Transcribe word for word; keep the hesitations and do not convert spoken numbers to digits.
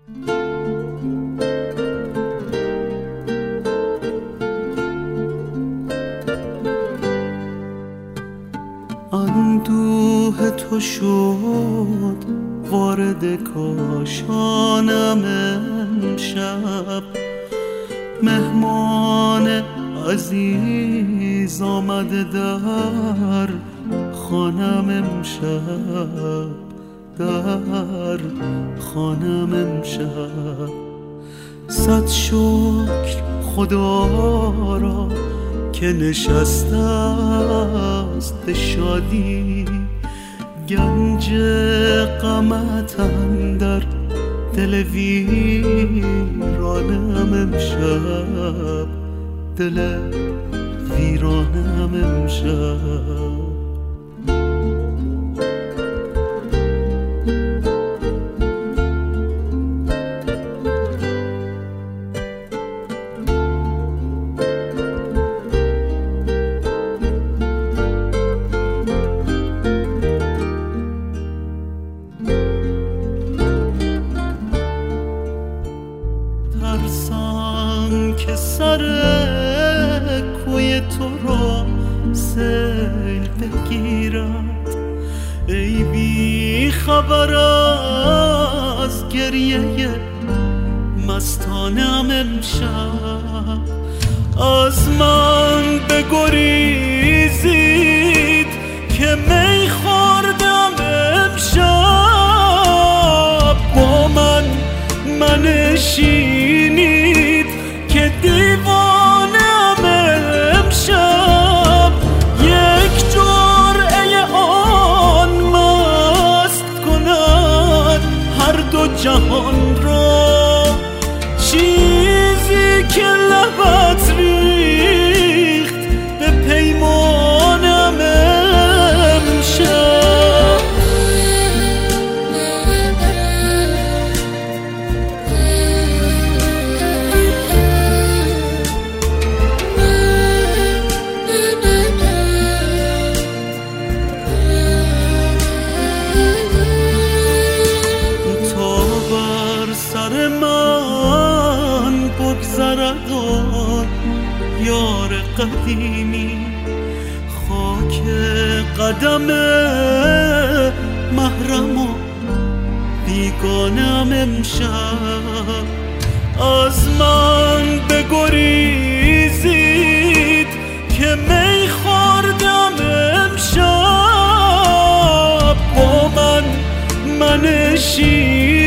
اندوه تو شد وارد کاشانم امشب، مهمان عزیز آمده در خانم امشب، در خانم امشب. صد شکر خدا را که نشسته است به شادی، گنج غمت اندر دل ویرانم امشب، دل ویرانم امشب. ترسم که سر کوی تو را سیل بگیرد، ای بی خبر از گریه مستانم امشب. از من بگریزید که می خوردم امشب، با من منشینید که دیوانم امشب. یک جرعه آن مست کند هر دو جهان را، چیزی که لبت ریخت به پیمانم امشب. سر من بگذرد آن یار قدیمی، خاک قدم محرم و بیگانم امشب. از من بگریزید که می خوردم امشب، با من منشین